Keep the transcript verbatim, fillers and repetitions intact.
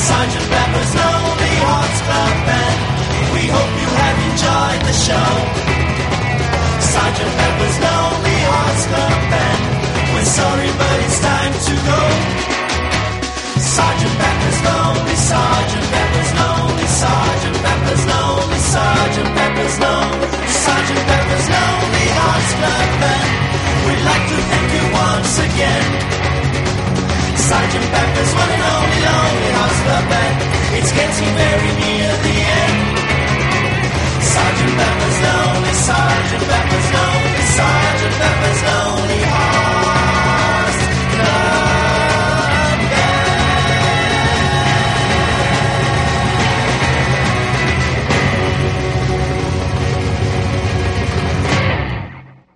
Sergeant Pepper's Lonely Hearts Club Band. We hope you have enjoyed the show. Sergeant Pepper's Lonely Hearts Club Band. We're sorry, but it's time to go. Sergeant Pepper's Lonely, Sergeant Pepper's Lonely, Sergeant Pepper's Lonely, Sergeant Pepper's Lonely, Sergeant Pepper's Lonely Hearts Club Band. We'd like to thank you once again. Sergeant Pepper's one and only.